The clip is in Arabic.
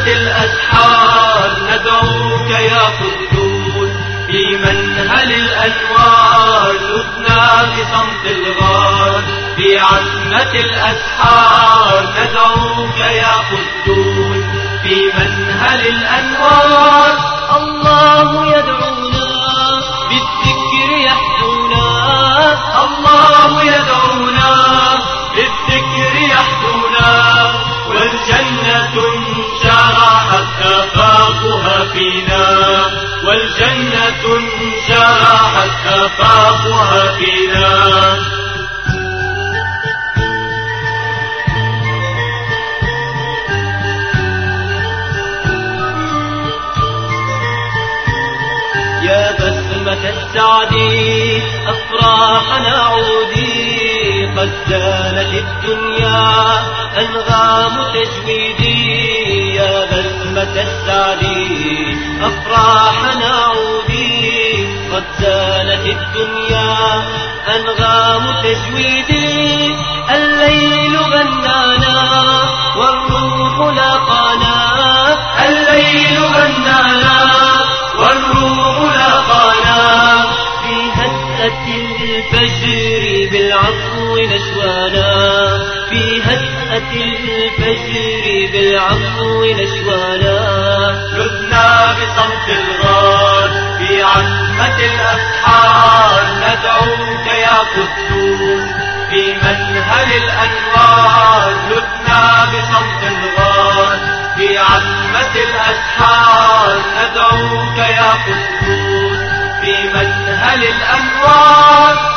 عتمة الأسحار ندعوك يا قدوس، في منهل الأنوار لذنا بصمت الغار، في عتمة الأسحار ندعوك يا قدوس، في منهل الأنوار. الله يدعونا بالذكر يحدونا، الله يدعونا بالذكر يحدونا، والجنة انشرحت آفاقها فينا، والجنة انشرحت آفاقها فينا. يا بسمة السعد أفراحنا عودي، قد زالت الدنيا أنغام تجويدي. يا بسمة السعد أفراحنا عودي، قد زالت الدنيا أنغام تجويدي. الليل غنانا والروح لاقانا، الليل غنانا والروح لاقانا، في هدأة الفجر بالعفو نشوانا، في هدأة الفجر بالعفو نشوانا. لذنا بصمت الغار في عتمة الأسحار ندعوك يا قدوس، في منهل الأنوار لذنا بصمت الغار، في عتمة الأسحار ندعوك يا قدوس، في منهل الأنوار.